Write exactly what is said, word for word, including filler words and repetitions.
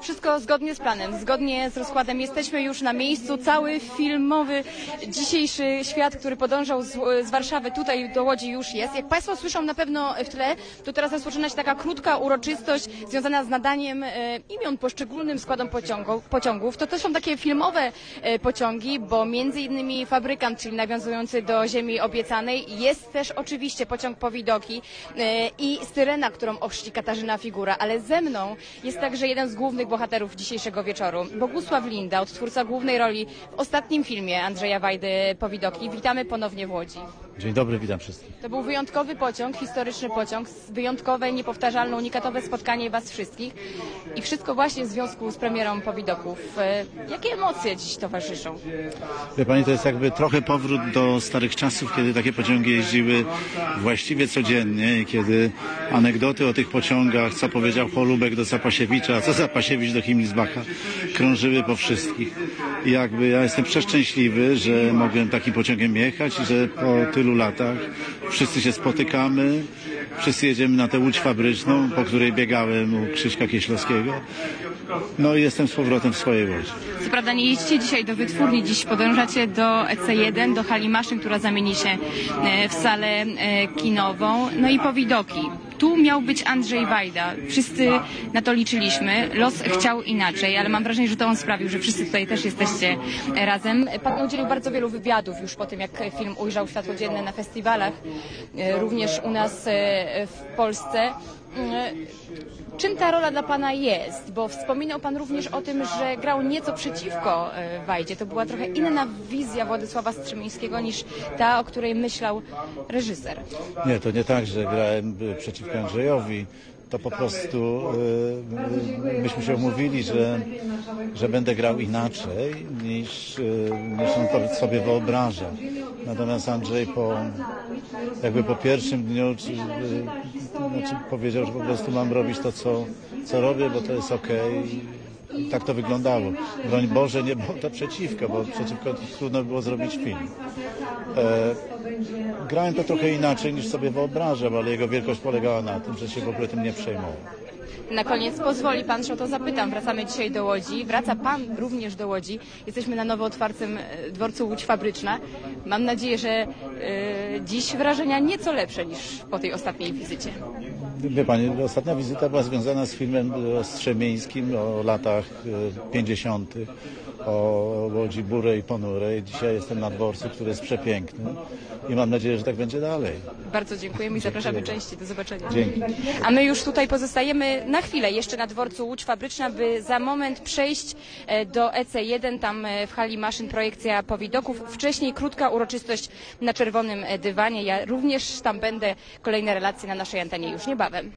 Wszystko zgodnie z planem, zgodnie z rozkładem. Jesteśmy już na miejscu. Cały filmowy dzisiejszy świat, który podążał z, z Warszawy tutaj do Łodzi, już jest. Jak Państwo słyszą na pewno w tle, to teraz rozpoczyna się taka krótka uroczystość związana z nadaniem e, imion poszczególnym składom pociągu, pociągów. To też są takie filmowe e, pociągi, bo między innymi Fabrykant, czyli nawiązujący do Ziemi Obiecanej, jest też oczywiście pociąg Powidoki e, i Syrena, którą ochrzci Katarzyna Figura, ale ze mną jest także jeden z głównych bohaterów dzisiejszego wieczoru. Bogusław Linda, odtwórca głównej roli w ostatnim filmie Andrzeja Wajdy Powidoki. Witamy ponownie w Łodzi. Dzień dobry, witam wszystkich. To był wyjątkowy pociąg, historyczny pociąg, wyjątkowe, niepowtarzalne, unikatowe spotkanie Was wszystkich i wszystko właśnie w związku z premierą Powidoków. Jakie emocje dziś towarzyszą? Wie Pani, to jest jakby trochę powrót do starych czasów, kiedy takie pociągi jeździły właściwie codziennie i kiedy anegdoty o tych pociągach, co powiedział Cholubek do Zapasiewicza, a co Zapasiewicz do Himmelsbacha, krążyły po wszystkich. I jakby ja jestem przeszczęśliwy, że mogłem takim pociągiem jechać i że po tylu latach wszyscy się spotykamy, wszyscy jedziemy na tę Łódź fabryczną, po której biegałem u Krzyśka Kieślowskiego. No i jestem z powrotem w swojej Łodzi. Co prawda nie jeździcie dzisiaj do wytwórni, dziś podążacie do E C jeden, do hali maszyn, która zamieni się w salę kinową, no i Powidoki. Tu miał być Andrzej Wajda. Wszyscy na to liczyliśmy. Los chciał inaczej, ale mam wrażenie, że to on sprawił, że wszyscy tutaj też jesteście razem. Pan udzielił bardzo wielu wywiadów już po tym, jak film ujrzał światło dzienne na festiwalach, również u nas w Polsce. Czym ta rola dla Pana jest? Bo wspominał Pan również o tym, że grał nieco przeciwko Wajdzie. To była trochę inna wizja Władysława Strzemińskiego niż ta, o której myślał reżyser. Nie, to nie tak, że grałem przeciwko Andrzejowi. To po prostu yy, myśmy się umówili, że, że będę grał inaczej niż, yy, niż on to sobie wyobraża. Natomiast Andrzej po, jakby po pierwszym dniu czy, yy, znaczy powiedział, że po prostu mam robić to, co, co robię, bo to jest okej. I tak to wyglądało. Broń Boże, nie było to przeciwko, bo przeciwko trudno było zrobić film. E, grałem to trochę inaczej niż sobie wyobrażam, ale jego wielkość polegała na tym, że się w ogóle tym nie przejmował. Na koniec pozwoli Pan, że o to zapytam. Wracamy dzisiaj do Łodzi. Wraca Pan również do Łodzi. Jesteśmy na nowo otwartym dworcu Łódź Fabryczna. Mam nadzieję, że y, dziś wrażenia nieco lepsze niż po tej ostatniej wizycie. Wie Pani, ostatnia wizyta była związana z filmem strzemińskim o latach pięćdziesiątych, o Łodzi burej i ponurej. Dzisiaj jestem na dworcu, który jest przepiękny i mam nadzieję, że tak będzie dalej. Bardzo dziękujemy i zapraszamy częściej. Do zobaczenia. Dzięki. A my już tutaj pozostajemy na chwilę jeszcze na dworcu Łódź Fabryczna, by za moment przejść do E C jeden, tam w hali maszyn projekcja Powidoków. Wcześniej krótka uroczystość na czerwonym dywanie. Ja również tam będę. Kolejne relacje na naszej antenie już niebawem.